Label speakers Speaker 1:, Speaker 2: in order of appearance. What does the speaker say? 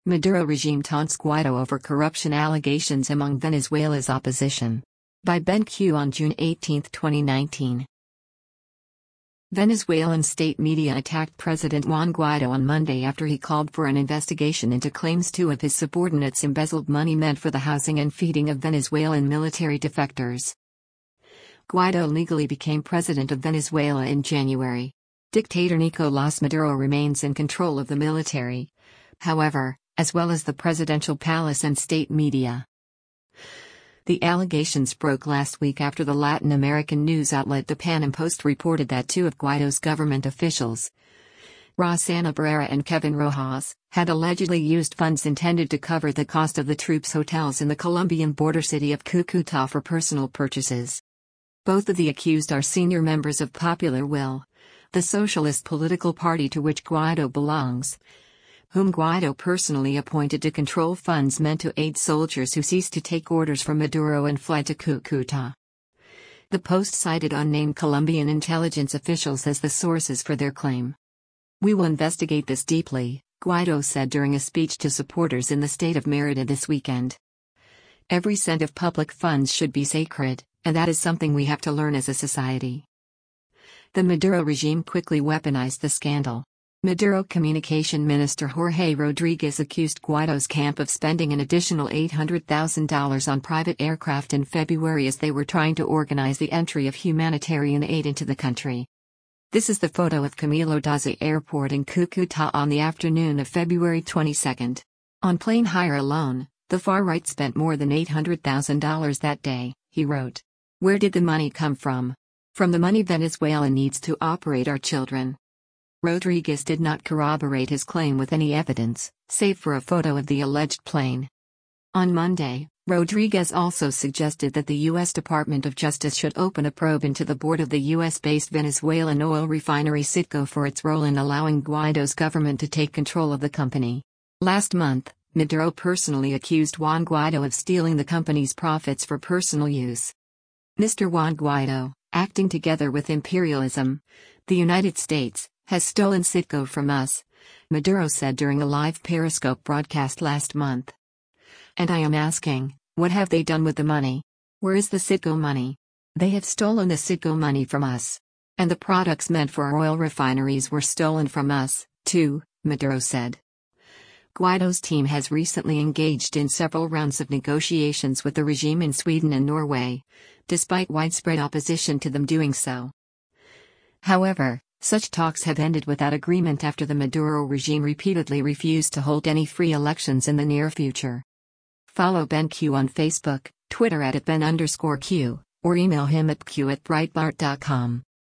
Speaker 1: Maduro regime taunts Guaido over corruption allegations among Venezuela's opposition. By Ben Q on June 18, 2019. Venezuelan state media attacked President Juan Guaido on Monday after he called for an investigation into claims two of his subordinates embezzled money meant for the housing and feeding of Venezuelan military defectors. Guaido legally became president of Venezuela in January. Dictator Nicolás Maduro remains in control of the military, however, as well as the presidential palace and state media. The allegations broke last week after the Latin American news outlet The Panam Post reported that two of Guaido's government officials, Rosana Barrera and Kevin Rojas, had allegedly used funds intended to cover the cost of the troops' hotels in the Colombian border city of Cúcuta for personal purchases. Both of the accused are senior members of Popular Will, the socialist political party to which Guaido belongs, whom Guaido personally appointed to control funds meant to aid soldiers who ceased to take orders from Maduro and fled to Cúcuta. The Post cited unnamed Colombian intelligence officials as the sources for their claim. "We will investigate this deeply," Guaido said during a speech to supporters in the state of Mérida this weekend. "Every cent of public funds should be sacred, and that is something we have to learn as a society." The Maduro regime quickly weaponized the scandal. Maduro Communication Minister Jorge Rodriguez accused Guaido's camp of spending an additional $800,000 on private aircraft in February as they were trying to organize the entry of humanitarian aid into the country. This is the photo of Camilo Daza Airport in Cúcuta on the afternoon of February 22. On plane hire alone, the far-right spent more than $800,000 that day, he wrote. "Where did the money come from? From the money Venezuela needs to operate our children." Rodriguez did not corroborate his claim with any evidence, save for a photo of the alleged plane. On Monday, Rodriguez also suggested that the U.S. Department of Justice should open a probe into the board of the U.S.-based Venezuelan oil refinery Citgo for its role in allowing Guaido's government to take control of the company. Last month, Maduro personally accused Juan Guaido of stealing the company's profits for personal use. "Mr. Juan Guaido, acting together with imperialism, the United States, has stolen Citgo from us," Maduro said during a live Periscope broadcast last month. "And I am asking, what have they done with the money? Where is the Citgo money? They have stolen the Citgo money from us. And the products meant for our oil refineries were stolen from us, too," Maduro said. Guaido's team has recently engaged in several rounds of negotiations with the regime in Sweden and Norway, despite widespread opposition to them doing so. However, such talks have ended without agreement after the Maduro regime repeatedly refused to hold any free elections in the near future. Follow Ben Q on Facebook, Twitter @Ben_Q, or email him at q@breitbart.com.